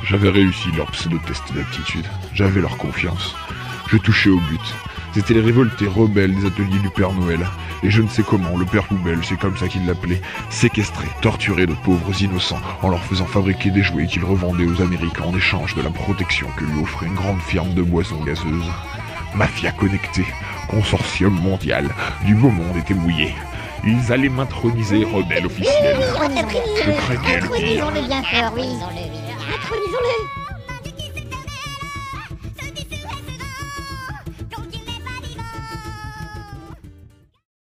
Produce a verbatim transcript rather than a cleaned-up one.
J'avais réussi leur pseudo-test d'aptitude. J'avais leur confiance. Je touchais au but. C'étaient les révoltés rebelles des ateliers du Père Noël. Et je ne sais comment, le Père Poubelle, c'est comme ça qu'il l'appelait, séquestrait, torturait de pauvres innocents en leur faisant fabriquer des jouets qu'ils revendaient aux Américains en échange de la protection que lui offrait une grande firme de boissons gazeuses. Mafia connectée, consortium mondial, du beau monde était mouillé. Ils allaient m'introniser rebelle officiel. Je craignais le pire. Intronisons-le bien fort, oui. Intronisons-le.